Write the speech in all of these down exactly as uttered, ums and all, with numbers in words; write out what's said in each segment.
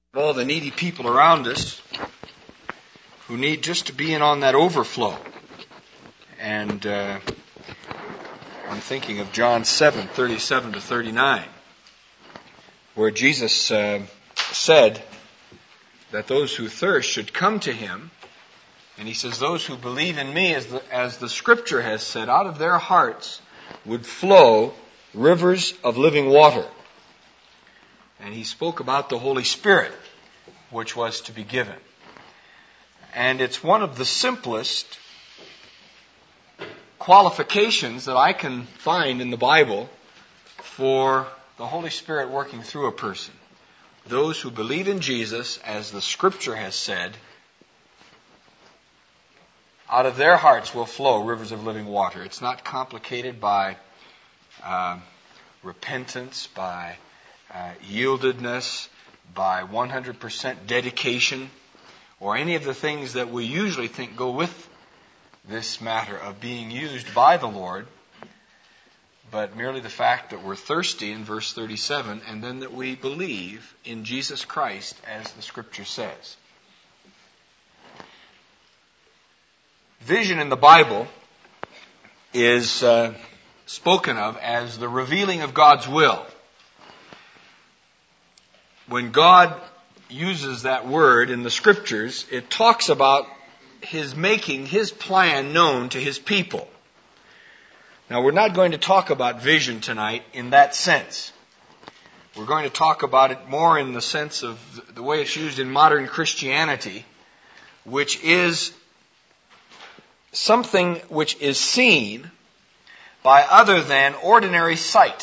all the needy people around us who need just to be in on that overflow. And uh, I'm thinking of John seven, thirty-seven to thirty-nine, where Jesus uh, said that those who thirst should come to Him. And He says, those who believe in Me, as the, as the Scripture has said, out of their hearts would flow rivers of living water. And He spoke about the Holy Spirit, which was to be given. And it's one of the simplest qualifications that I can find in the Bible for the Holy Spirit working through a person. Those who believe in Jesus, as the Scripture has said, out of their hearts will flow rivers of living water. It's not complicated by uh, repentance, by uh, yieldedness, by one hundred percent dedication, or any of the things that we usually think go with this matter of being used by the Lord, but merely the fact that we're thirsty in verse thirty-seven, and then that we believe in Jesus Christ as the Scripture says. Vision in the Bible is uh, spoken of as the revealing of God's will. When God uses that word in the Scriptures, it talks about His making His plan known to His people. Now, we're not going to talk about vision tonight in that sense. We're going to talk about it more in the sense of the way it's used in modern Christianity, which is something which is seen by other than ordinary sight.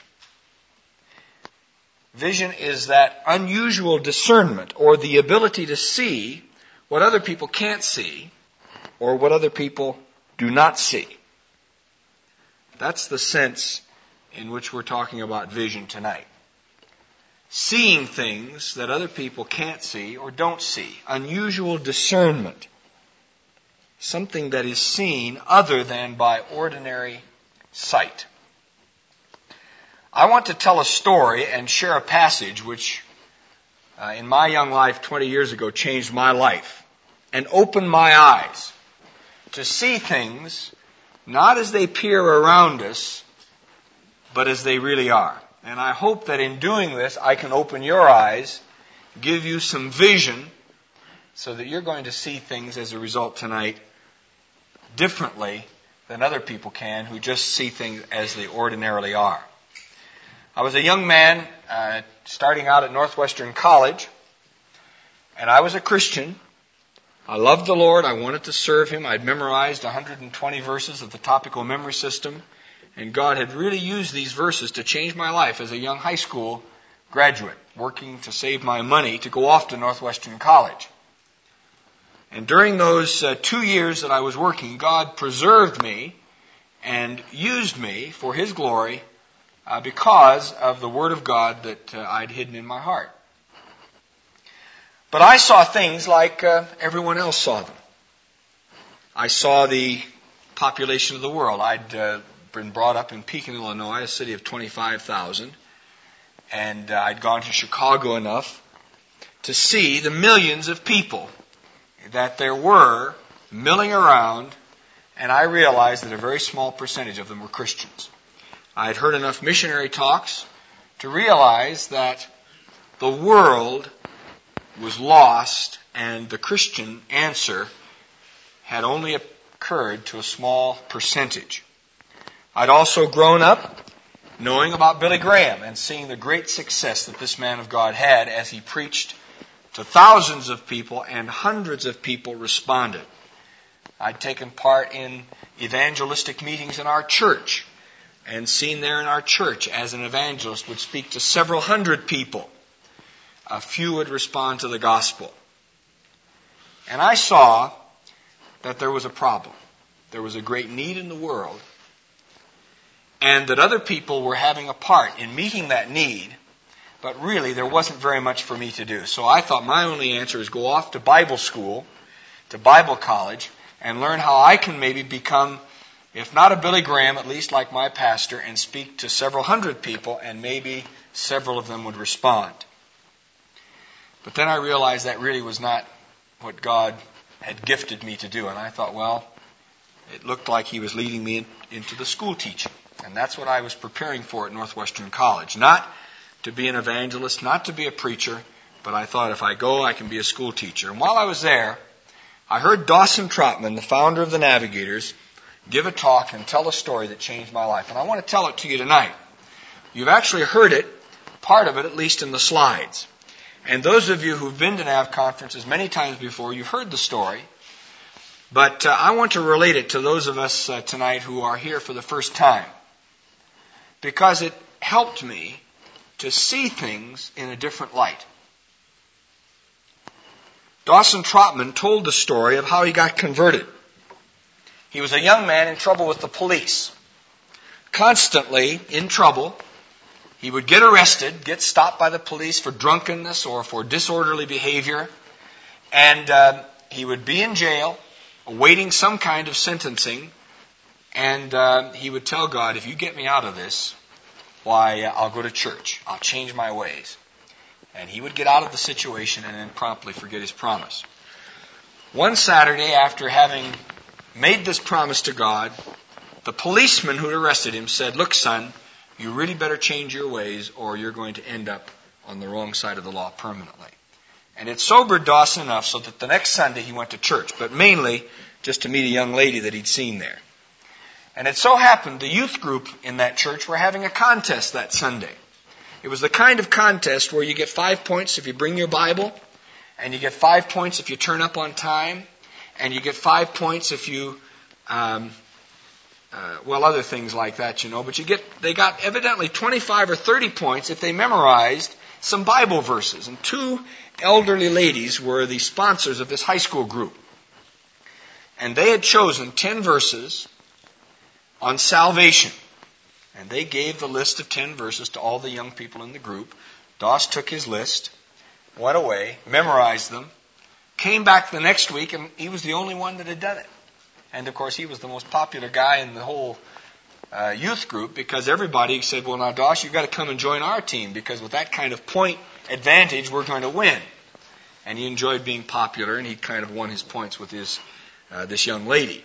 Vision is that unusual discernment, or the ability to see what other people can't see, or what other people do not see. That's the sense in which we're talking about vision tonight. Seeing things that other people can't see or don't see. Unusual discernment. Something that is seen other than by ordinary sight. I want to tell a story and share a passage which, uh, in my young life twenty years ago, changed my life and opened my eyes to see things not as they appear around us, but as they really are. And I hope that in doing this, I can open your eyes, give you some vision, so that you're going to see things as a result tonight differently than other people can who just see things as they ordinarily are. I was a young man uh, starting out at Northwestern College, and I was a Christian. I loved the Lord. I wanted to serve Him. I'd memorized one hundred twenty verses of the topical memory system, and God had really used these verses to change my life as a young high school graduate, working to save my money to go off to Northwestern College. And during those uh, two years that I was working, God preserved me and used me for His glory uh, because of the Word of God that uh, I'd hidden in my heart. But I saw things like uh, everyone else saw them. I saw the population of the world. I'd uh, been brought up in Pekin, Illinois, a city of twenty-five thousand, and uh, I'd gone to Chicago enough to see the millions of people that there were milling around, and I realized that a very small percentage of them were Christians. I had heard enough missionary talks to realize that the world was lost and the Christian answer had only occurred to a small percentage. I'd also grown up knowing about Billy Graham and seeing the great success that this man of God had as he preached to thousands of people, and hundreds of people responded. I'd taken part in evangelistic meetings in our church, and seen there in our church as an evangelist would speak to several hundred people. A few would respond to the gospel. And I saw that there was a problem. There was a great need in the world, and that other people were having a part in meeting that need. But really, there wasn't very much for me to do. So I thought my only answer is go off to Bible school, to Bible college, and learn how I can maybe become, if not a Billy Graham, at least like my pastor, and speak to several hundred people, and maybe several of them would respond. But then I realized that really was not what God had gifted me to do. And I thought, well, it looked like He was leading me in, into the school teaching. And that's what I was preparing for at Northwestern College. Not to be an evangelist, not to be a preacher, but I thought if I go, I can be a school teacher. And while I was there, I heard Dawson Trotman, the founder of the Navigators, give a talk and tell a story that changed my life. And I want to tell it to you tonight. You've actually heard it, part of it at least, in the slides. And those of you who've been to Nav conferences many times before, you've heard the story. But uh, I want to relate it to those of us uh, tonight who are here for the first time, because it helped me to see things in a different light. Dawson Trotman told the story of how he got converted. He was a young man in trouble with the police. Constantly in trouble. He would get arrested, get stopped by the police for drunkenness or for disorderly behavior. And uh, he would be in jail, awaiting some kind of sentencing. And uh, he would tell God, if you get me out of this, why, I'll go to church. I'll change my ways. And he would get out of the situation and then promptly forget his promise. One Saturday, after having made this promise to God, the policeman who arrested him said, look, son, you really better change your ways or you're going to end up on the wrong side of the law permanently. And it sobered Dawson enough so that the next Sunday he went to church, but mainly just to meet a young lady that he'd seen there. And it so happened the youth group in that church were having a contest that Sunday. It was the kind of contest where you get five points if you bring your Bible, and you get five points if you turn up on time, and you get five points if you, um, uh, well, other things like that, you know. But you get, they got evidently twenty-five or thirty points if they memorized some Bible verses. And two elderly ladies were the sponsors of this high school group. And they had chosen ten verses on salvation. And they gave the list of ten verses to all the young people in the group. Doss took his list, went away, memorized them, came back the next week, and he was the only one that had done it. And, of course, he was the most popular guy in the whole uh, youth group because everybody said, well, now, Doss, you've got to come and join our team because with that kind of point advantage, we're going to win. And he enjoyed being popular, and he kind of won his points with his uh, this young lady.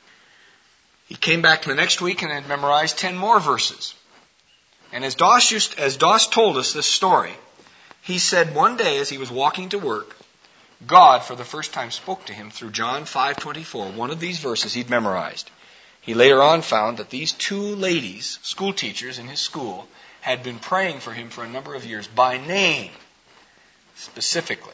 He came back the next week and had memorized ten more verses. And as Doss used, as Doss told us this story, he said one day as he was walking to work, God for the first time spoke to him through John five twenty-four, one of these verses he'd memorized. He later on found that these two ladies, school teachers in his school, had been praying for him for a number of years by name, specifically.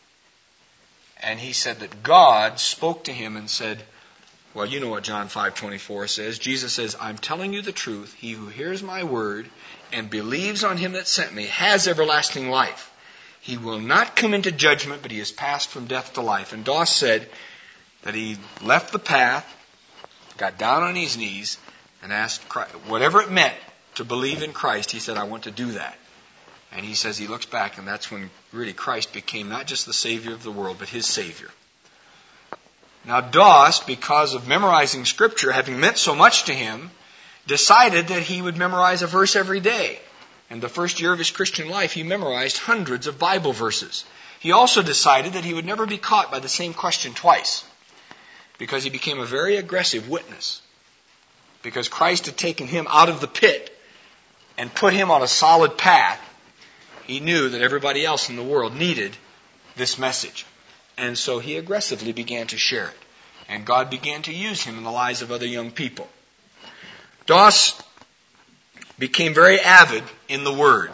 And he said that God spoke to him and said, well, you know what John five twenty-four says. Jesus says, I'm telling you the truth. He who hears my word and believes on him that sent me has everlasting life. He will not come into judgment, but he has passed from death to life. And Doss said that he left the path, got down on his knees, and asked Christ, whatever it meant to believe in Christ, he said, I want to do that. And he says he looks back, and that's when really Christ became not just the Savior of the world, but his Savior. Now Doss, because of memorizing Scripture, having meant so much to him, decided that he would memorize a verse every day. And the first year of his Christian life, he memorized hundreds of Bible verses. He also decided that he would never be caught by the same question twice, because he became a very aggressive witness. Because Christ had taken him out of the pit and put him on a solid path, he knew that everybody else in the world needed this message. And so he aggressively began to share it. And God began to use him in the lives of other young people. Doss became very avid in the Word.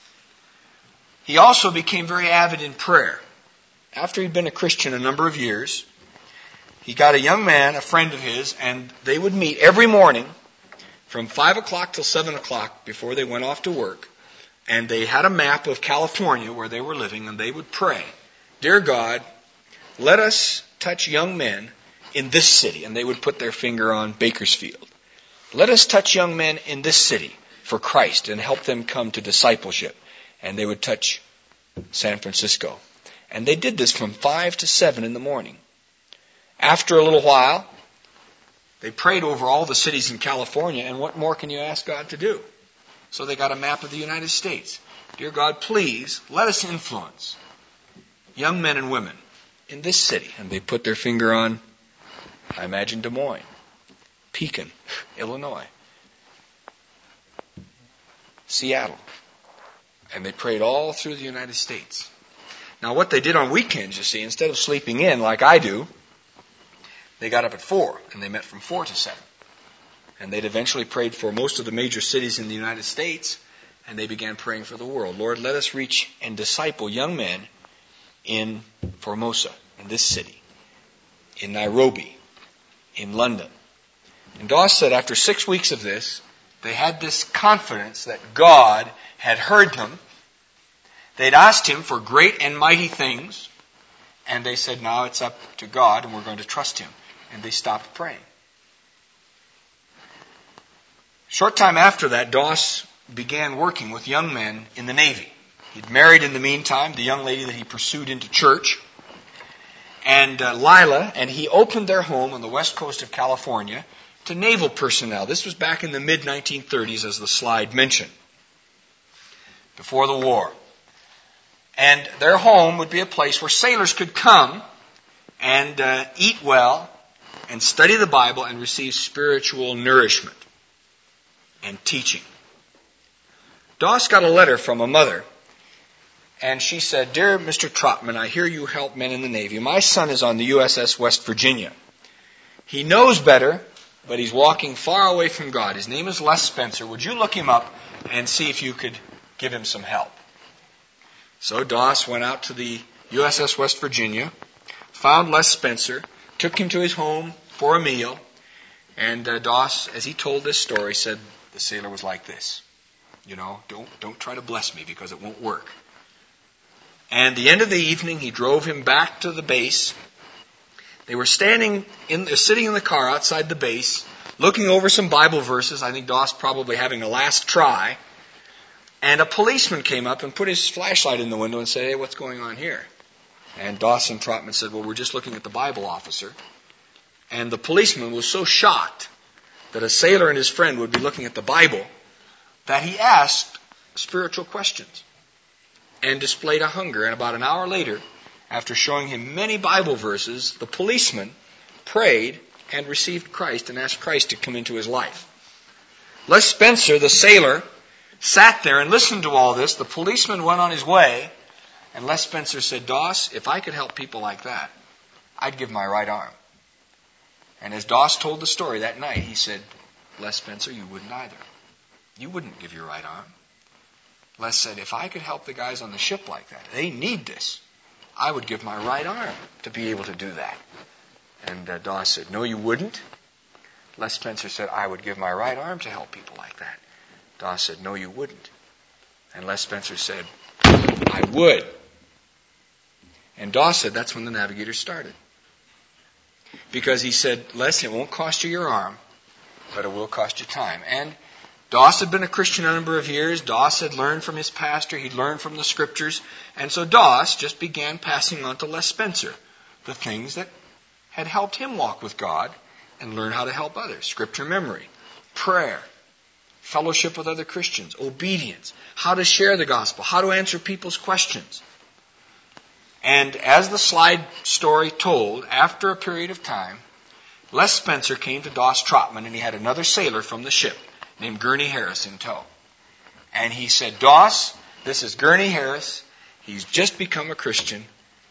He also became very avid in prayer. After he'd been a Christian a number of years, he got a young man, a friend of his, and they would meet every morning from five o'clock till seven o'clock before they went off to work. And they had a map of California where they were living, and they would pray, Dear God, let us touch young men in this city. And they would put their finger on Bakersfield. Let us touch young men in this city for Christ and help them come to discipleship. And they would touch San Francisco. And they did this from five to seven in the morning. After a little while, they prayed over all the cities in California. And what more can you ask God to do? So they got a map of the United States. Dear God, please let us influence young men and women in this city. And they put their finger on, I imagine, Des Moines, Pekin, Illinois, Seattle. And they prayed all through the United States. Now what they did on weekends, you see, instead of sleeping in like I do, they got up at four and they met from four to seven. And they'd eventually prayed for most of the major cities in the United States, and they began praying for the world. Lord, let us reach and disciple young men in Formosa, in this city, in Nairobi, in London. And Doss said after six weeks of this, they had this confidence that God had heard them. They'd asked Him for great and mighty things, and they said, now it's up to God, and we're going to trust Him. And they stopped praying. Short time after that, Doss began working with young men in the Navy. He'd married in the meantime the young lady that he pursued into church, and uh, Lila, and he opened their home on the west coast of California to naval personnel. This was back in the mid nineteen thirties, as the slide mentioned, before the war. And their home would be a place where sailors could come and uh, eat well and study the Bible and receive spiritual nourishment and teaching. Doss got a letter from a mother, and she said, Dear Mister Trotman, I hear you help men in the Navy. My son is on the U S S West Virginia. He knows better, but he's walking far away from God. His name is Les Spencer. Would you look him up and see if you could give him some help? So Doss went out to the U S S West Virginia, found Les Spencer, took him to his home for a meal, and uh, Doss, as he told this story, said the sailor was like this. You know, don't don't try to bless me because it won't work. And the end of the evening, he drove him back to the base. They were standing in, sitting in the car outside the base, looking over some Bible verses. I think Doss probably having a last try. And a policeman came up and put his flashlight in the window and said, Hey, what's going on here? And Doss and Trotman said, Well, we're just looking at the Bible, officer. And the policeman was so shocked that a sailor and his friend would be looking at the Bible that he asked spiritual questions and displayed a hunger. And about an hour later, after showing him many Bible verses, the policeman prayed and received Christ and asked Christ to come into his life. Les Spencer, the sailor, sat there and listened to all this. The policeman went on his way, and Les Spencer said, Doss, if I could help people like that, I'd give my right arm. And as Doss told the story that night, he said, Les Spencer, you wouldn't either. You wouldn't give your right arm. Les said, if I could help the guys on the ship like that, they need this, I would give my right arm to be able to do that. And uh, Doss said, no, you wouldn't. Les Spencer said, I would give my right arm to help people like that. Doss said, no, you wouldn't. And Les Spencer said, I would. And Doss said, that's when the Navigator started. Because he said, Les, it won't cost you your arm, but it will cost you time. And Doss had been a Christian a number of years. Doss had learned from his pastor. He'd learned from the Scriptures. And so Doss just began passing on to Les Spencer the things that had helped him walk with God and learn how to help others. Scripture memory, prayer, fellowship with other Christians, obedience, how to share the gospel, how to answer people's questions. And as the slide story told, after a period of time, Les Spencer came to Doss Trotman, and he had another sailor from the ship named Gurney Harris in tow. And he said, Doss, this is Gurney Harris. He's just become a Christian.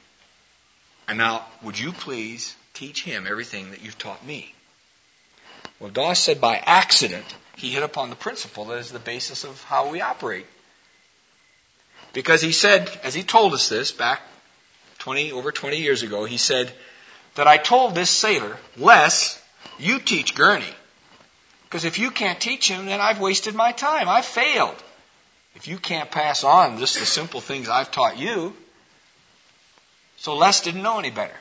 And now, would you please teach him everything that you've taught me? Well, Doss said by accident, he hit upon the principle that is the basis of how we operate. Because he said, as he told us this back twenty over twenty years ago, he said that I told this sailor, Les, you teach Gurney. Because if you can't teach him, then I've wasted my time. I've failed. If you can't pass on just the simple things I've taught you. So Les didn't know any better.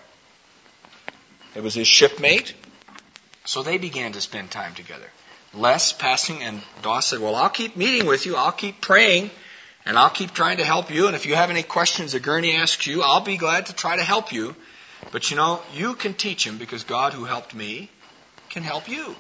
It was his shipmate. So they began to spend time together. Les passing, and Doss said, well, I'll keep meeting with you. I'll keep praying, and I'll keep trying to help you. And if you have any questions that Gurney asks you, I'll be glad to try to help you. But you know, you can teach him because God who helped me can help you.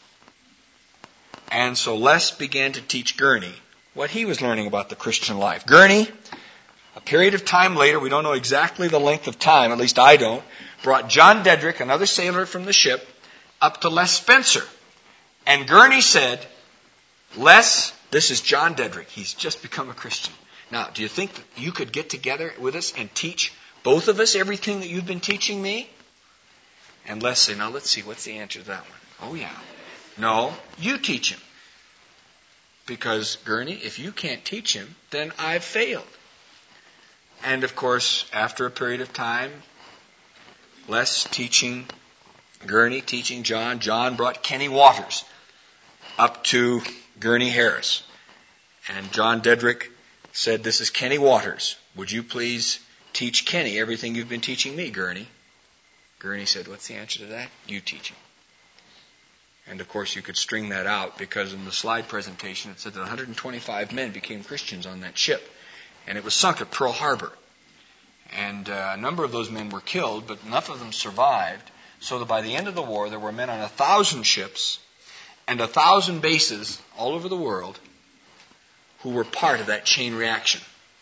And so Les began to teach Gurney what he was learning about the Christian life. Gurney a period of time later, we don't know exactly the length of time, at least I don't, brought John Dedrick, another sailor from the ship, up to Les Spencer. And Gurney said, Les, this is John Dedrick. He's just become a Christian. Now, do you think that you could get together with us and teach both of us everything that you've been teaching me? And Les said, now let's see, what's the answer to that one? Oh, yeah. No, you teach him. Because, Gurney, if you can't teach him, then I've failed. And, of course, after a period of time, Les teaching Gurney, teaching John, John brought Kenny Waters up to Gurney Harris. And John Dedrick said, this is Kenny Waters. Would you please teach Kenny everything you've been teaching me, Gurney? Gurney said, what's the answer to that? You teach him. And of course you could string that out because in the slide presentation it said that one hundred twenty-five men became Christians on that ship. And it was sunk at Pearl Harbor. And uh, a number of those men were killed, but enough of them survived so that by the end of the war there were men on a thousand ships and a thousand bases all over the world who were part of that chain reaction.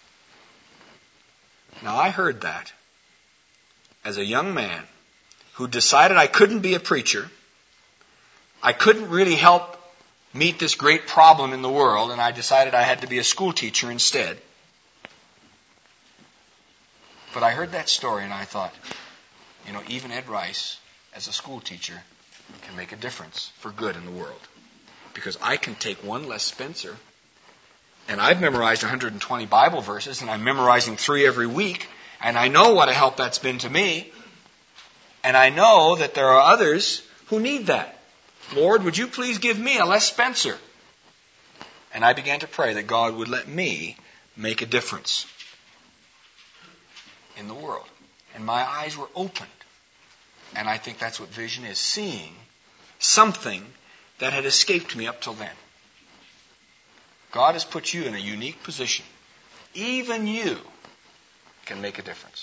Now I heard that as a young man who decided I couldn't be a preacher, I couldn't really help meet this great problem in the world, and I decided I had to be a school teacher instead. But I heard that story and I thought, you know, even Ed Rice, as a school teacher, can make a difference for good in the world. Because I can take one Les Spencer, and I've memorized one hundred twenty Bible verses, and I'm memorizing three every week, and I know what a help that's been to me, and I know that there are others who need that. Lord, would you please give me a Les Spencer? And I began to pray that God would let me make a difference in the world. And my eyes were opened. And I think that's what vision is, seeing something that had escaped me up till then. God has put you in a unique position. Even you can make a difference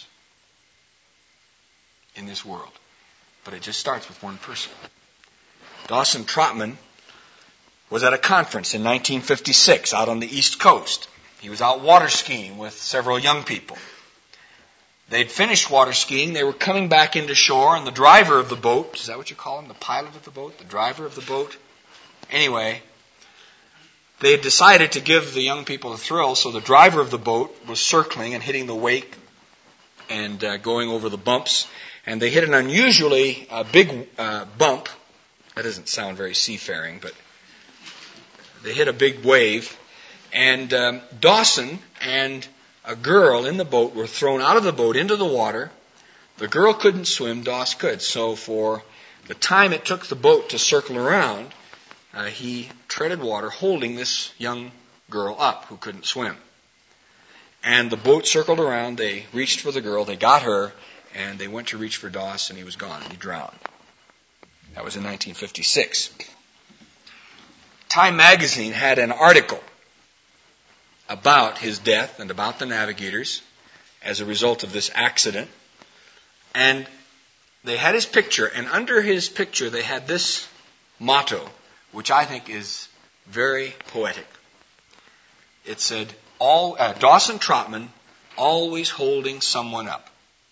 in this world. But it just starts with one person. Dawson Trotman was at a conference in nineteen fifty-six out on the East Coast. He was out water skiing with several young people. They'd finished water skiing. They were coming back into shore, and the driver of the boat, is that what you call him? The pilot of the boat? The driver of the boat? Anyway, they had decided to give the young people a thrill, so the driver of the boat was circling and hitting the wake and uh, going over the bumps. And they hit an unusually uh, big uh, bump. That doesn't sound very seafaring, but they hit a big wave. And um, Dawson and a girl in the boat were thrown out of the boat into the water. The girl couldn't swim, Doss could. So for the time it took the boat to circle around, uh, he treaded water holding this young girl up who couldn't swim. And the boat circled around. They reached for the girl. They got her. And they went to reach for Doss, and he was gone. He drowned. That was in nineteen fifty-six. Time magazine had an article about his death and about the navigators as a result of this accident. And they had his picture, and under his picture they had this motto, which I think is very poetic. It said, "All uh, Dawson Trotman, always holding someone up."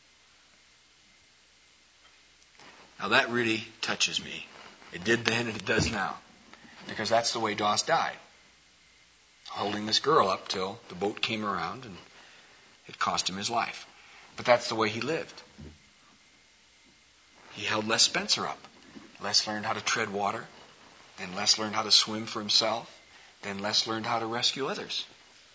Now that really touches me. It did then and it does now. Because that's the way Doss died. Holding this girl up till the boat came around and it cost him his life. But that's the way he lived. He held Les Spencer up. Les learned how to tread water. Then Les learned how to swim for himself. Then Les learned how to rescue others.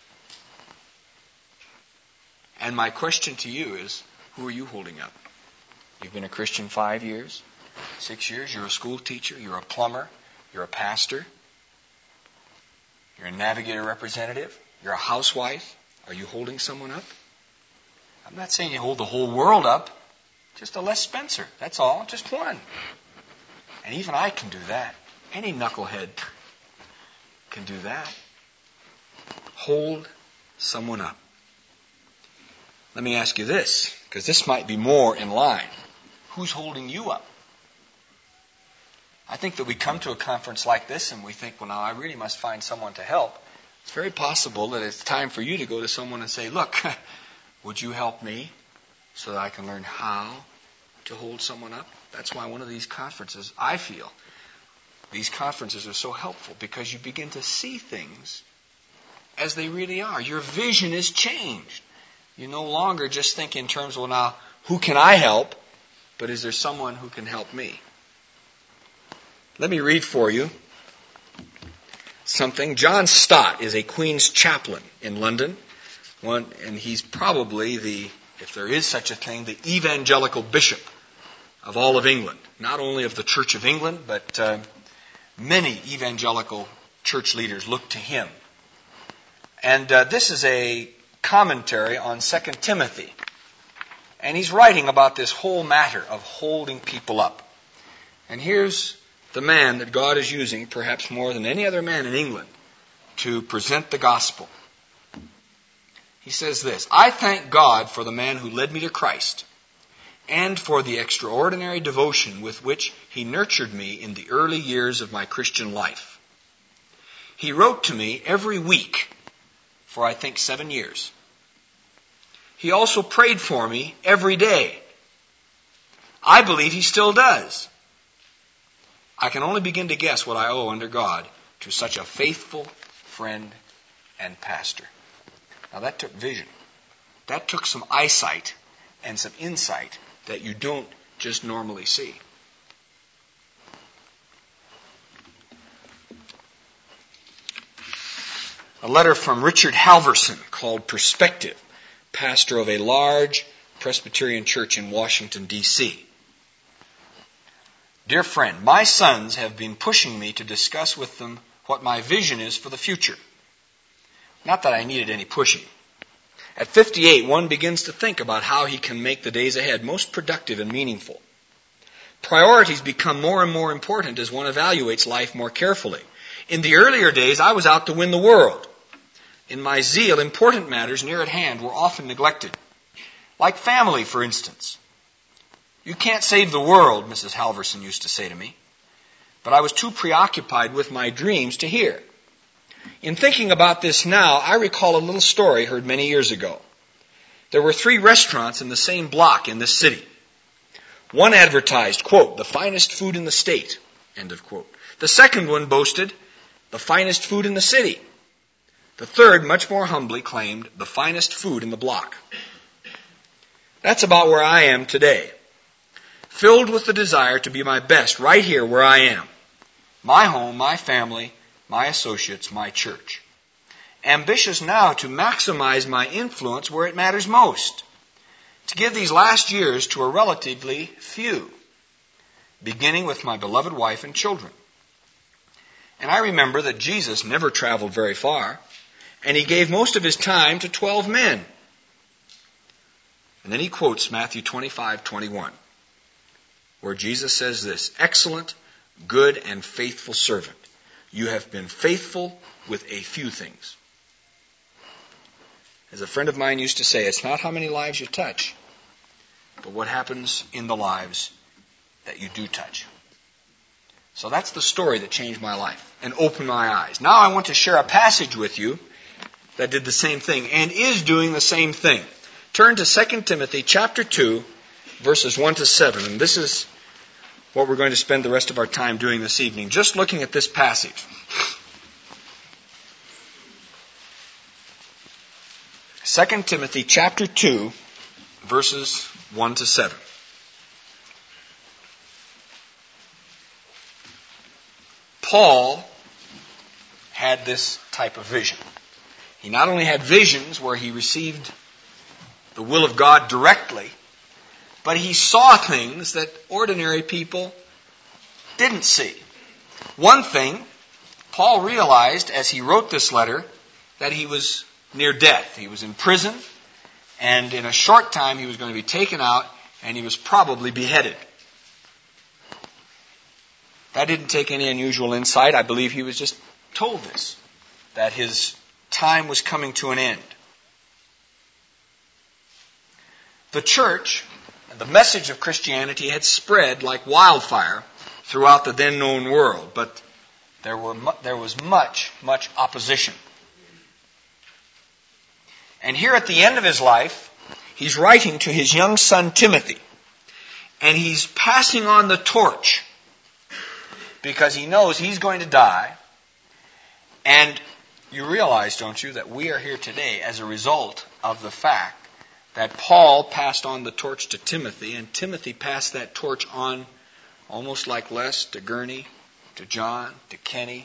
And my question to you is, who are you holding up? You've been a Christian five years, six years. You're a school teacher. You're a plumber. You're a pastor. You're a navigator representative. You're a housewife. Are you holding someone up? I'm not saying you hold the whole world up. Just a Les Spencer. That's all. Just one. And even I can do that. Any knucklehead can do that. Hold someone up. Let me ask you this, because this might be more in line. Who's holding you up? I think that we come to a conference like this and we think, well, now I really must find someone to help. It's very possible that it's time for you to go to someone and say, look, Would you help me so that I can learn how to hold someone up? That's why one of these conferences, I feel, these conferences are so helpful, because you begin to see things as they really are. Your vision is changed. You no longer just think in terms of, well, now, who can I help? But is there someone who can help me? Let me read for you something. John Stott is a Queen's chaplain in London, one, and he's probably the, if there is such a thing, the evangelical bishop of all of England. Not only of the Church of England, but uh, many evangelical church leaders look to him. And uh, this is a commentary on Second Timothy. And he's writing about this whole matter of holding people up. And here's the man that God is using, perhaps more than any other man in England, to present the gospel. He says this: I thank God for the man who led me to Christ, and for the extraordinary devotion with which he nurtured me in the early years of my Christian life. He wrote to me every week for, I think, seven years. He also prayed for me every day. I believe he still does. I can only begin to guess what I owe under God to such a faithful friend and pastor. Now that took vision. That took some eyesight and some insight that you don't just normally see. A letter from Richard Halverson called Perspective, pastor of a large Presbyterian church in Washington, D C Dear friend, my sons have been pushing me to discuss with them what my vision is for the future. Not that I needed any pushing. At fifty-eight, one begins to think about how he can make the days ahead most productive and meaningful. Priorities become more and more important as one evaluates life more carefully. In the earlier days, I was out to win the world. In my zeal, important matters near at hand were often neglected. Like family, for instance. You can't save the world, Missus Halverson used to say to me. But I was too preoccupied with my dreams to hear. In thinking about this now, I recall a little story heard many years ago. There were three restaurants in the same block in this city. One advertised, quote, the finest food in the state, end of quote. The second one boasted, the finest food in the city. The third, much more humbly, claimed the finest food in the block. That's about where I am today. Filled with the desire to be my best right here where I am. My home, my family, my associates, my church. Ambitious now to maximize my influence where it matters most. To give these last years to a relatively few. Beginning with my beloved wife and children. And I remember that Jesus never traveled very far. And he gave most of his time to twelve men. And then he quotes Matthew twenty-five twenty-one, where Jesus says this: excellent, good, and faithful servant. You have been faithful with a few things. As a friend of mine used to say, it's not how many lives you touch, but what happens in the lives that you do touch. So that's the story that changed my life and opened my eyes. Now I want to share a passage with you that did the same thing and is doing the same thing. Turn to Second Timothy chapter two, verses one to seven. And this is what we're going to spend the rest of our time doing this evening, just looking at this passage. Second Timothy chapter two, verses one to seven. Paul had this type of vision. He not only had visions where he received the will of God directly, but he saw things that ordinary people didn't see. One thing, Paul realized as he wrote this letter that he was near death. He was in prison, and in a short time he was going to be taken out, and he was probably beheaded. That didn't take any unusual insight. I believe he was just told this, that his time was coming to an end. The church and the message of Christianity had spread like wildfire throughout the then known world, but there were mu- there was much, much opposition. And here at the end of his life, he's writing to his young son Timothy. And he's passing on the torch because he knows he's going to die. And you realize, don't you, that we are here today as a result of the fact that Paul passed on the torch to Timothy, and Timothy passed that torch on almost like Les to Gurney, to John, to Kenny,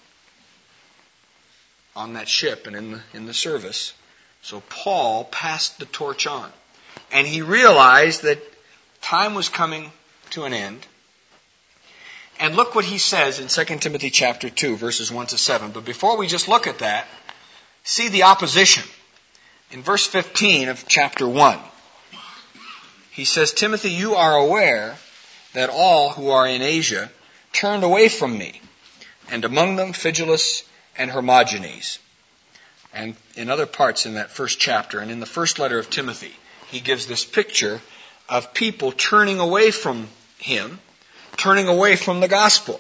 on that ship and in the, in the service. So Paul passed the torch on. And he realized that time was coming to an end. And look what he says in Second Timothy chapter two, verses one to seven. But before we just look at that, see the opposition. In verse fifteen of chapter one, he says, Timothy, you are aware that all who are in Asia turned away from me, and among them Phygelus and Hermogenes. And in other parts in that first chapter, and in the first letter of Timothy, he gives this picture of people turning away from him, turning away from the gospel.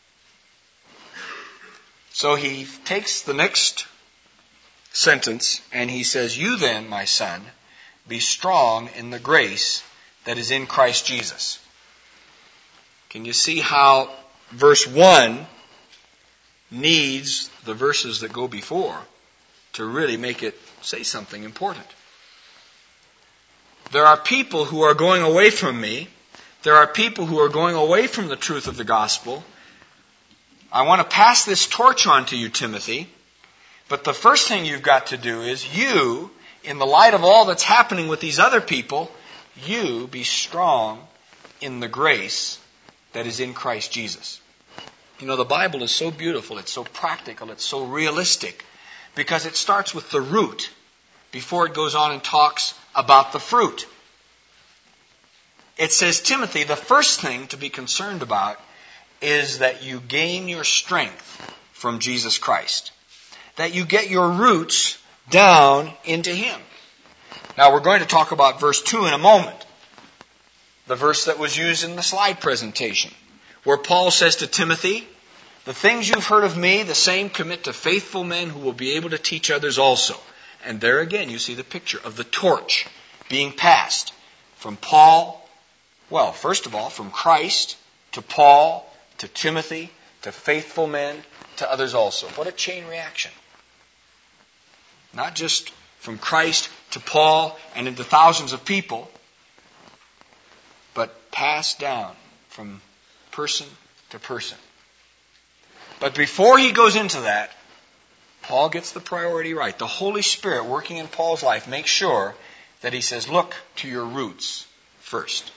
So he takes the next sentence and he says, you then, my son, be strong in the grace that is in Christ Jesus. Can you see how verse one needs the verses that go before to really make it say something important? There are people who are going away from me. There are people who are going away from the truth of the gospel. I want to pass this torch on to you, Timothy. But the first thing you've got to do is you, in the light of all that's happening with these other people, you be strong in the grace that is in Christ Jesus. You know, the Bible is so beautiful, it's so practical, it's so realistic, because it starts with the root before it goes on and talks about the fruit. It says, Timothy, the first thing to be concerned about is that you gain your strength from Jesus Christ. That you get your roots down into Him. Now we're going to talk about verse two in a moment. The verse that was used in the slide presentation, where Paul says to Timothy, the things you've heard of me, the same commit to faithful men who will be able to teach others also. And there again you see the picture of the torch being passed from Paul, well, first of all, from Christ to Paul, to Timothy, to faithful men, to others also. What a chain reaction. Not just from Christ to Paul and into thousands of people, but passed down from person to person. But before he goes into that, Paul gets the priority right. The Holy Spirit working in Paul's life makes sure that he says, look to your roots first.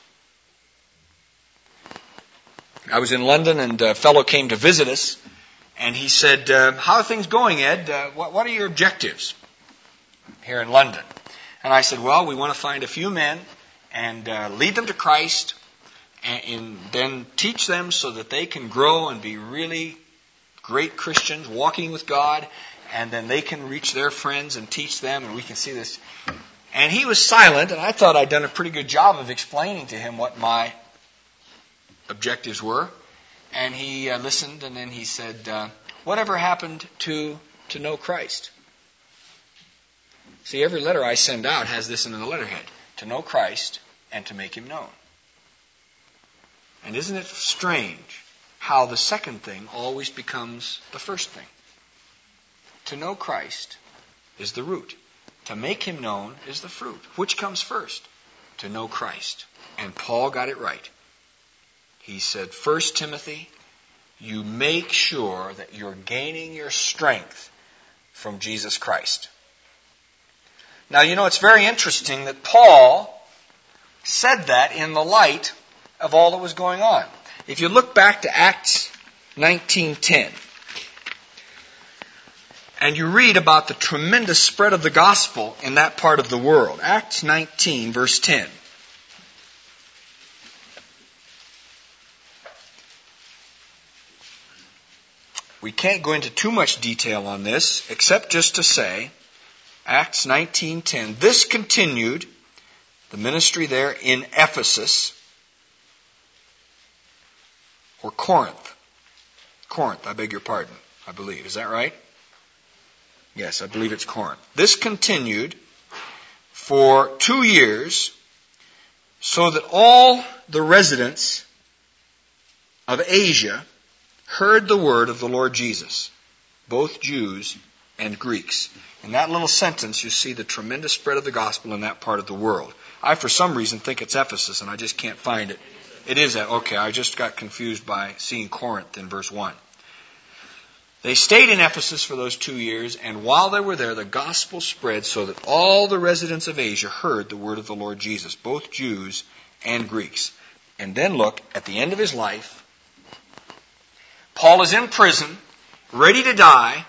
I was in London and a fellow came to visit us, and he said, uh, how are things going, Ed? Uh, what, what are your objectives here in London? And I said, well, we want to find a few men and uh, lead them to Christ and, and then teach them so that they can grow and be really great Christians walking with God, and then they can reach their friends and teach them, and we can see this. And he was silent, and I thought I'd done a pretty good job of explaining to him what my objectives were. And he uh, listened, and then he said, uh, whatever happened to to know Christ? See, every letter I send out has this in the letterhead, to know Christ and to make Him known. And isn't it strange how the second thing always becomes the first thing? To know Christ is the root. To make Him known is the fruit. Which comes first? To know Christ. And Paul got it right. He said, First Timothy, you make sure that you're gaining your strength from Jesus Christ. Now, you know, it's very interesting that Paul said that in the light of all that was going on. If you look back to Acts nineteen ten, and you read about the tremendous spread of the gospel in that part of the world. Acts nineteen, verse ten. We can't go into too much detail on this, except just to say, Acts nineteen ten, this continued, the ministry there in Ephesus, or Corinth. Corinth, I beg your pardon, I believe. Is that right? Yes, I believe it's Corinth. This continued for two years so that all the residents of Asia heard the word of the Lord Jesus, both Jews and Greeks. In that little sentence, you see the tremendous spread of the gospel in that part of the world. I, for some reason, think it's Ephesus, and I just can't find it. It is that. Okay, I just got confused by seeing Corinth in verse one. They stayed in Ephesus for those two years, and while they were there, the gospel spread so that all the residents of Asia heard the word of the Lord Jesus, both Jews and Greeks. And then look, at the end of his life, Paul is in prison, ready to die,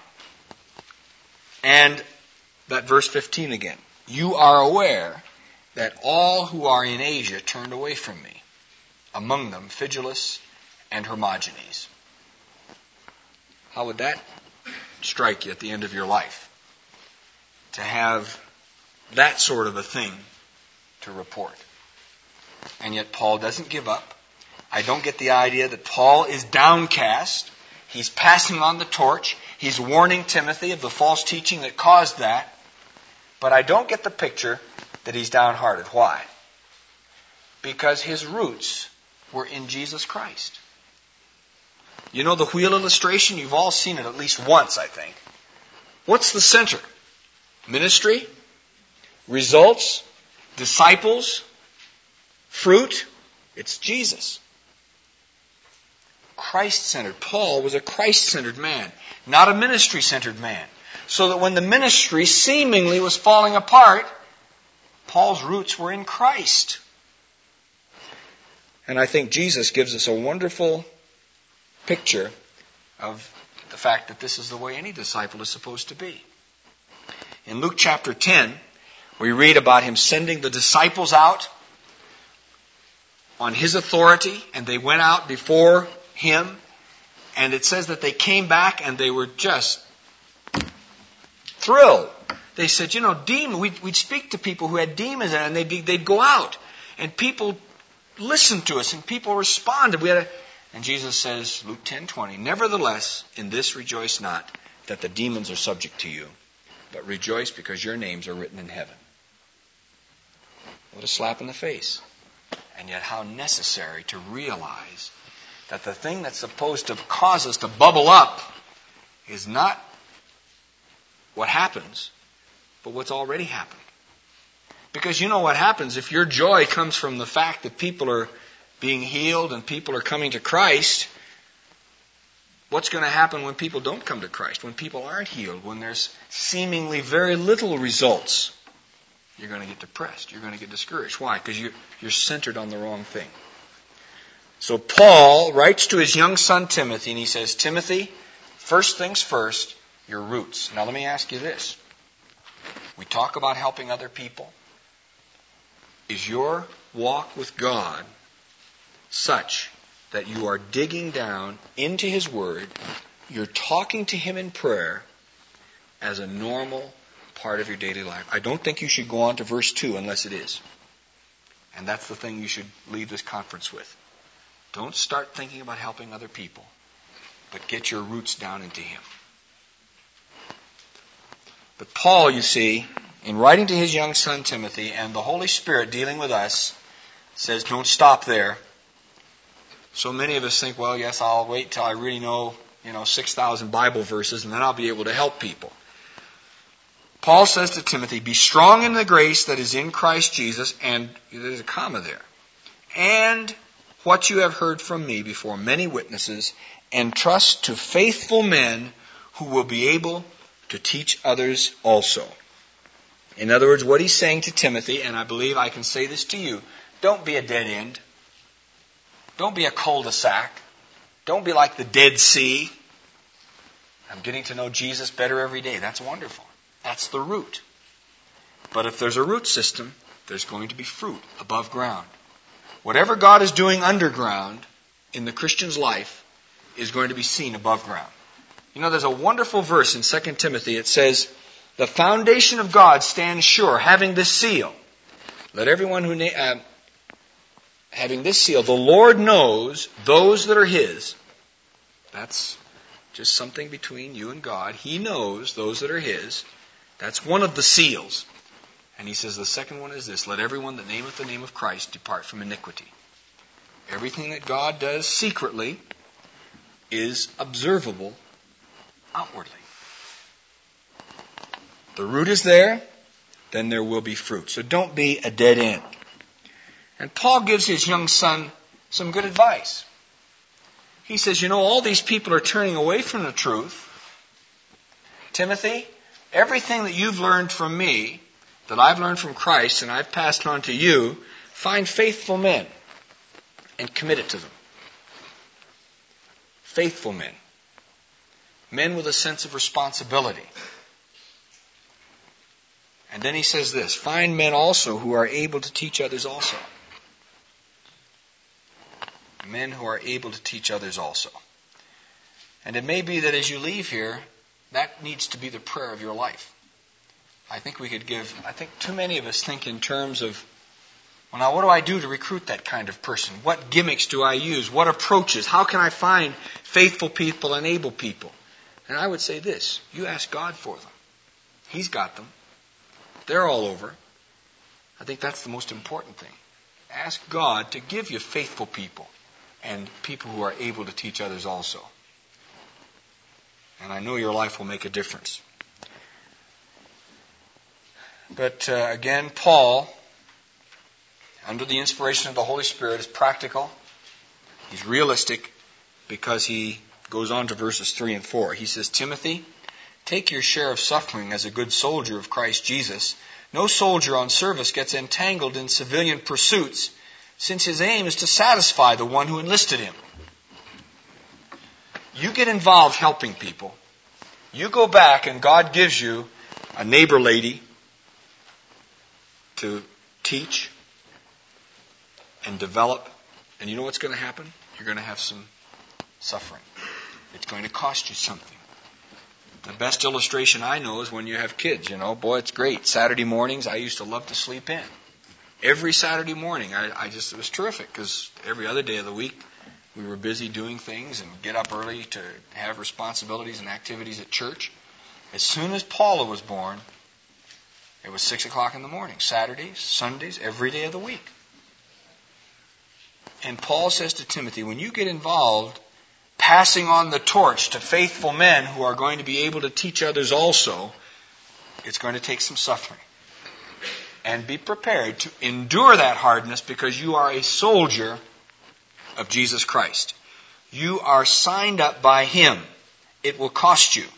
and that verse fifteen again. You are aware that all who are in Asia turned away from me, among them Phygelus and Hermogenes. How would that strike you at the end of your life? To have that sort of a thing to report. And yet Paul doesn't give up. I don't get the idea that Paul is downcast. He's passing on the torch. He's warning Timothy of the false teaching that caused that. But I don't get the picture that he's downhearted. Why? Because his roots were in Jesus Christ. You know the wheel illustration? You've all seen it at least once, I think. What's the center? Ministry? Results? Disciples? Fruit? It's Jesus. Christ-centered. Paul was a Christ-centered man, not a ministry-centered man. So that when the ministry seemingly was falling apart, Paul's roots were in Christ. And I think Jesus gives us a wonderful picture of the fact that this is the way any disciple is supposed to be. In Luke chapter ten, we read about him sending the disciples out on his authority, and they went out before him, and it says that they came back and they were just thrilled. They said, you know, demon, we'd, we'd speak to people who had demons and they'd, be, they'd go out, and people listened to us and people responded. We had a, and Jesus says, Luke ten twenty, nevertheless, in this rejoice not that the demons are subject to you, but rejoice because your names are written in heaven. What a slap in the face. And yet how necessary to realize that the thing that's supposed to cause us to bubble up is not what happens, but what's already happened. Because you know what happens if your joy comes from the fact that people are being healed and people are coming to Christ. What's going to happen when people don't come to Christ? When people aren't healed? When there's seemingly very little results? You're going to get depressed. You're going to get discouraged. Why? Because you're, you're centered on the wrong thing. So Paul writes to his young son Timothy, and he says, Timothy, first things first, your roots. Now let me ask you this. We talk about helping other people. Is your walk with God such that you are digging down into His Word, you're talking to Him in prayer as a normal part of your daily life? I don't think you should go on to verse two unless it is. And that's the thing you should leave this conference with. Don't start thinking about helping other people, but get your roots down into Him. But Paul, you see, in writing to his young son Timothy, and the Holy Spirit dealing with us, says don't stop there. So many of us think, well, yes, I'll wait till I really know, you know, six thousand Bible verses, and then I'll be able to help people. Paul says to Timothy, be strong in the grace that is in Christ Jesus, and there's a comma there, and what you have heard from me before many witnesses, entrust to faithful men who will be able to teach others also. In other words, what he's saying to Timothy, and I believe I can say this to you, don't be a dead end. Don't be a cul-de-sac. Don't be like the Dead Sea. I'm getting to know Jesus better every day. That's wonderful. That's the root. But if there's a root system, there's going to be fruit above ground. Whatever God is doing underground in the Christian's life is going to be seen above ground. You know, there's a wonderful verse in Second Timothy. It says, the foundation of God stands sure, having this seal. Let everyone who... Na- uh, having this seal, the Lord knows those that are His. That's just something between you and God. He knows those that are His. That's one of the seals. And he says the second one is this: let everyone that nameth the name of Christ depart from iniquity. Everything that God does secretly is observable outwardly. The root is there, then there will be fruit. So don't be a dead end. And Paul gives his young son some good advice. He says, you know, all these people are turning away from the truth. Timothy, everything that you've learned from me, that I've learned from Christ and I've passed on to you, find faithful men and commit it to them. Faithful men. Men with a sense of responsibility. And then he says this: find men also who are able to teach others also. Men who are able to teach others also. And it may be that as you leave here, that needs to be the prayer of your life. I think we could give, I think too many of us think in terms of, well, now what do I do to recruit that kind of person? What gimmicks do I use? What approaches? How can I find faithful people and able people? And I would say this: you ask God for them. He's got them. They're all over. I think that's the most important thing. Ask God to give you faithful people and people who are able to teach others also. And I know your life will make a difference. But uh, again, Paul, under the inspiration of the Holy Spirit, is practical. He's realistic because he goes on to verses three and four. He says, Timothy, take your share of suffering as a good soldier of Christ Jesus. No soldier on service gets entangled in civilian pursuits, since his aim is to satisfy the one who enlisted him. You get involved helping people. You go back and God gives you a neighbor lady to teach and develop. And you know what's going to happen? You're going to have some suffering. It's going to cost you something. The best illustration I know is when you have kids. You know, boy, it's great. Saturday mornings, I used to love to sleep in. Every Saturday morning, I, I just, it was terrific because every other day of the week, we were busy doing things and get up early to have responsibilities and activities at church. As soon as Paula was born, it was six o'clock in the morning. Saturdays, Sundays, every day of the week. And Paul says to Timothy, when you get involved, passing on the torch to faithful men who are going to be able to teach others also, it's going to take some suffering. And be prepared to endure that hardness because you are a soldier of Jesus Christ. You are signed up by Him. It will cost you.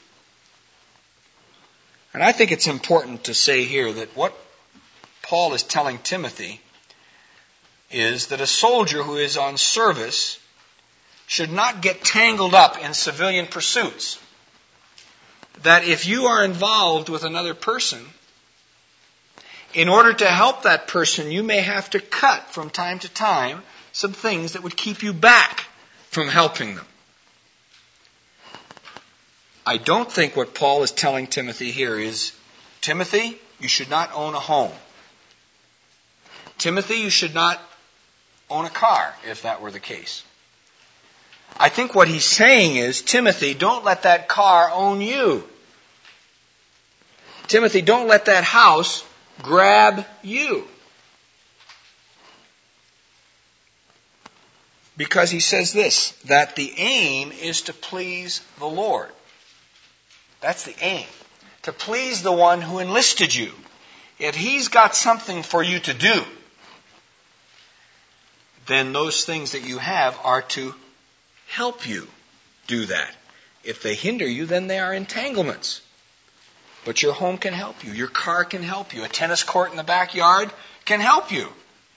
And I think it's important to say here that what Paul is telling Timothy is that a soldier who is on service should not get tangled up in civilian pursuits. That if you are involved with another person, in order to help that person, you may have to cut from time to time some things that would keep you back from helping them. I don't think what Paul is telling Timothy here is, Timothy, you should not own a home. Timothy, you should not own a car, if that were the case. I think what he's saying is, Timothy, don't let that car own you. Timothy, don't let that house grab you. Because he says this, that the aim is to please the Lord. That's the aim. To please the one who enlisted you. If He's got something for you to do, then those things that you have are to help you do that. If they hinder you, then they are entanglements. But your home can help you. Your car can help you. A tennis court in the backyard can help you.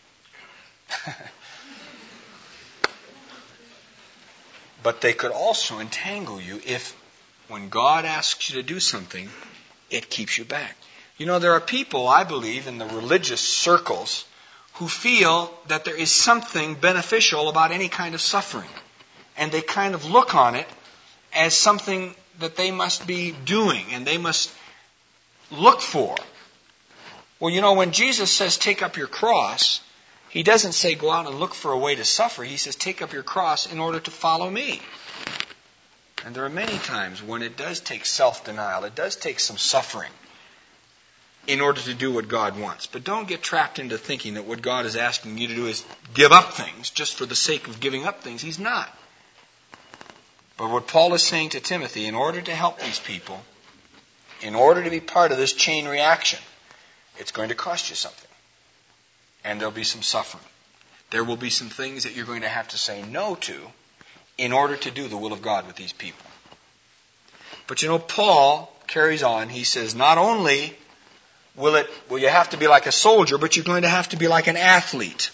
But they could also entangle you if, when God asks you to do something, it keeps you back. You know, there are people, I believe, in the religious circles who feel that there is something beneficial about any kind of suffering. And they kind of look on it as something that they must be doing and they must look for. Well, you know, when Jesus says take up your cross, He doesn't say go out and look for a way to suffer. He says take up your cross in order to follow me. And there are many times when it does take self-denial. It does take some suffering. in order to do what God wants. But don't get trapped into thinking that what God is asking you to do is give up things just for the sake of giving up things. He's not. But what Paul is saying to Timothy, in order to help these people, in order to be part of this chain reaction, it's going to cost you something. And there'll be some suffering. There will be some things that you're going to have to say no to in order to do the will of God with these people. But you know, Paul carries on. He says, not only will it, will you have to be like a soldier, but you're going to have to be like an athlete.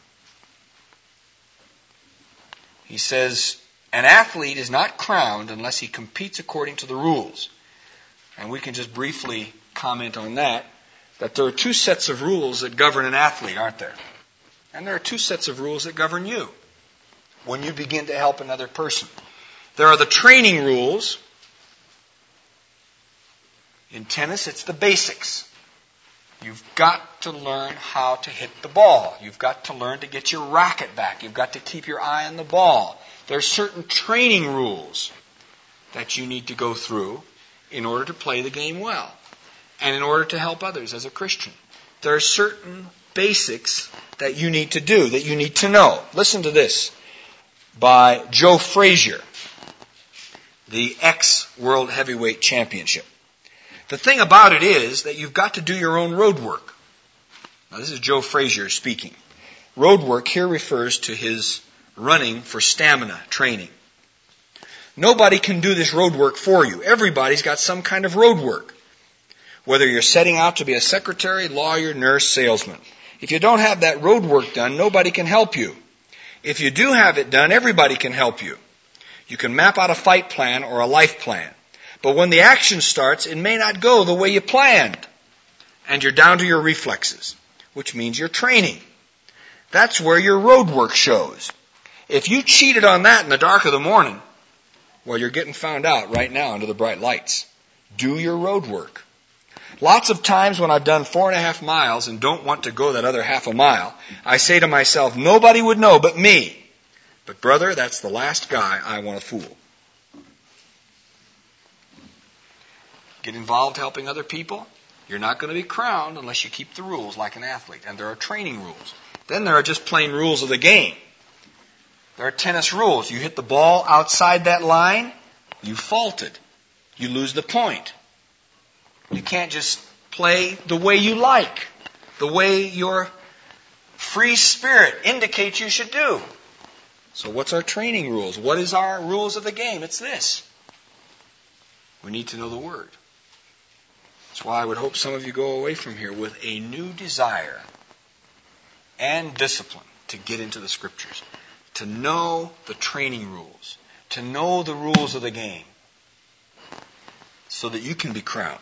He says, an athlete is not crowned unless he competes according to the rules. And we can just briefly comment on that, that there are two sets of rules that govern an athlete, aren't there? And there are two sets of rules that govern you when you begin to help another person. There are the training rules. In tennis, it's the basics. You've got to learn how to hit the ball. You've got to learn to get your racket back. You've got to keep your eye on the ball. There are certain training rules that you need to go through in order to play the game well and in order to help others as a Christian. There are certain basics that you need to do, that you need to know. Listen to this by Joe Frazier, the ex-World Heavyweight Championship. The thing about it is that you've got to do your own road work. Now, this is Joe Frazier speaking. Road work here refers to his running for stamina training. Nobody can do this road work for you. Everybody's got some kind of road work. Whether you're setting out to be a secretary, lawyer, nurse, salesman. If you don't have that road work done, nobody can help you. If you do have it done, everybody can help you. You can map out a fight plan or a life plan. But when the action starts, it may not go the way you planned. And you're down to your reflexes, which means you're training. That's where your road work shows. If you cheated on that in the dark of the morning, well, you're getting found out right now under the bright lights. Do your road work. Lots of times when I've done four and a half miles and don't want to go that other half a mile, I say to myself, nobody would know but me. But brother, that's the last guy I want to fool. Get involved helping other people. You're not going to be crowned unless you keep the rules like an athlete. And there are training rules. Then there are just plain rules of the game. There are tennis rules. You hit the ball outside that line, you faulted. You lose the point. You can't just play the way you like, the way your free spirit indicates you should do. So what's our training rules? What is our rules of the game? It's this. We need to know the Word. That's why I would hope some of you go away from here with a new desire and discipline to get into the Scriptures, to know the training rules, to know the rules of the game, so that you can be crowned.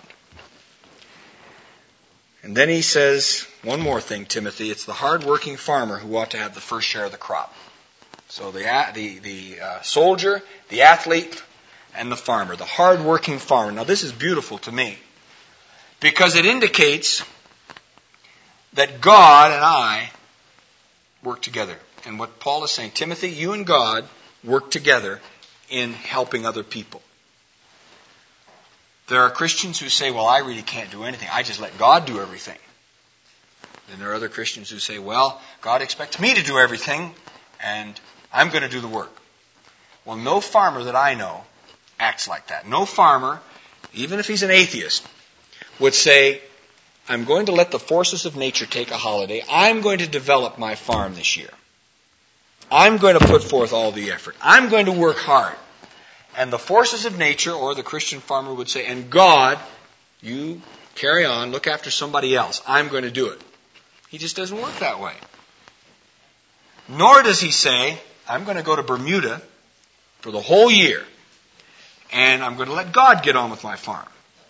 And then he says, one more thing, Timothy, it's the hard-working farmer who ought to have the first share of the crop. So the the, the uh, soldier, the athlete, and the farmer, the hard-working farmer. Now this is beautiful to me, because it indicates that God and I work together. And what Paul is saying, Timothy, you and God work together in helping other people. There are Christians who say, well, I really can't do anything. I just let God do everything. Then there are other Christians who say, well, God expects me to do everything, and I'm going to do the work. Well, no farmer that I know acts like that. No farmer, even if he's an atheist, would say, I'm going to let the forces of nature take a holiday. I'm going to develop my farm this year. I'm going to put forth all the effort. I'm going to work hard. And the forces of nature, or the Christian farmer would say, and God, you carry on, look after somebody else. I'm going to do it. He just doesn't work that way. Nor does he say, I'm going to go to Bermuda for the whole year, and I'm going to let God get on with my farm.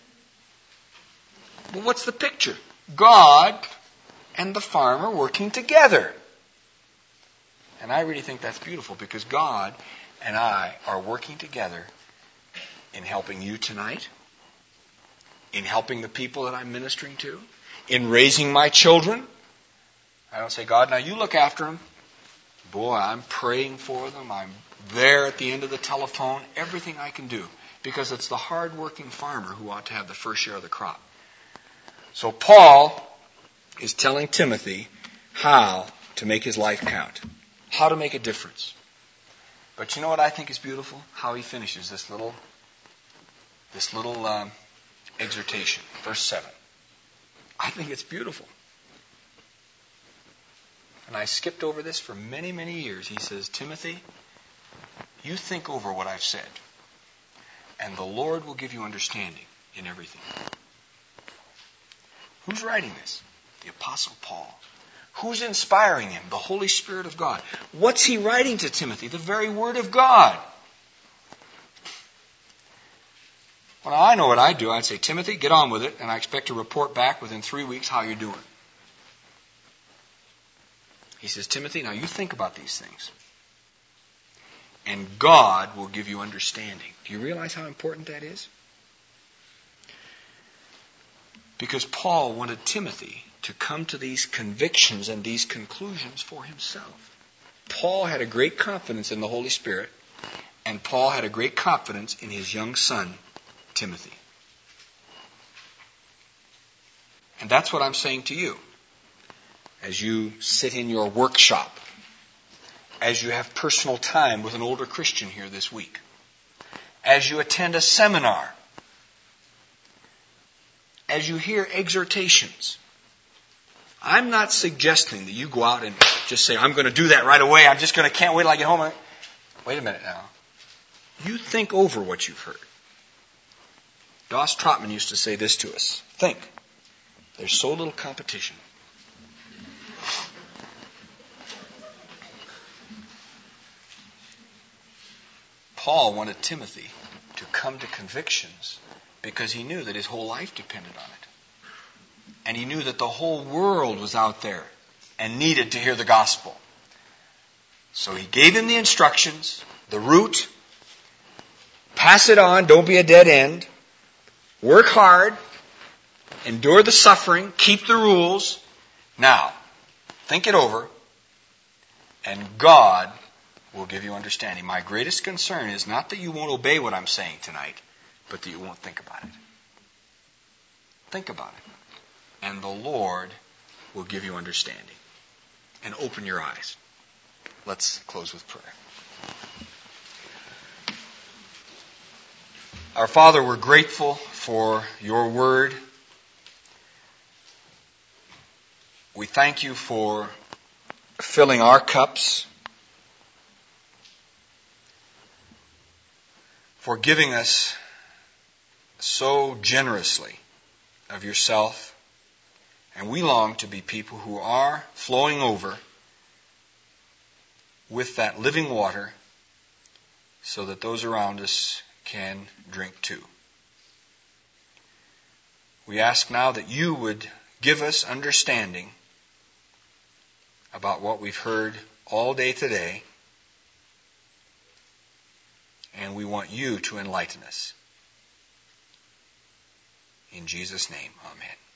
Well, what's the picture? God and the farmer working together. And I really think that's beautiful, because God and I are working together in helping you tonight, in helping the people that I'm ministering to, in raising my children. I don't say, God, now you look after them. Boy, I'm praying for them. I'm there at the end of the telephone. Everything I can do, because it's the hard-working farmer who ought to have the first share of the crop. So Paul is telling Timothy how to make his life count, how to make a difference. But you know what I think is beautiful? How he finishes this little, this little um, exhortation, verse seven. I think it's beautiful. And I skipped over this for many, many years. He says, Timothy, you think over what I've said, and the Lord will give you understanding in everything. Who's writing this? The Apostle Paul. Who's inspiring him? The Holy Spirit of God. What's he writing to Timothy? The very Word of God. Well, I know what I'd do. I'd say, Timothy, get on with it, and I expect to report back within three weeks how you're doing. He says, Timothy, now you think about these things. And God will give you understanding. Do you realize how important that is? Because Paul wanted Timothy to come to these convictions and these conclusions for himself. Paul had a great confidence in the Holy Spirit, and Paul had a great confidence in his young son, Timothy. And that's what I'm saying to you. As you sit in your workshop, as you have personal time with an older Christian here this week, as you attend a seminar, as you hear exhortations, I'm not suggesting that you go out and just say, I'm going to do that right away. I'm just going to, can't wait till I get home. Wait a minute now. You think over what you've heard. Doss Trotman used to say this to us. Think. There's so little competition. Paul wanted Timothy to come to convictions because he knew that his whole life depended on it. And he knew that the whole world was out there and needed to hear the gospel. So he gave him the instructions, the route, pass it on, don't be a dead end, work hard, endure the suffering, keep the rules. Now, think it over, and God will give you understanding. My greatest concern is not that you won't obey what I'm saying tonight, but that you won't think about it. Think about it. And the Lord will give you understanding and open your eyes. Let's close with prayer. Our Father, we're grateful for your word. We thank you for filling our cups, for giving us so generously of yourself. And we long to be people who are flowing over with that living water so that those around us can drink too. We ask now that you would give us understanding about what we've heard all day today, and we want you to enlighten us. In Jesus' name, amen.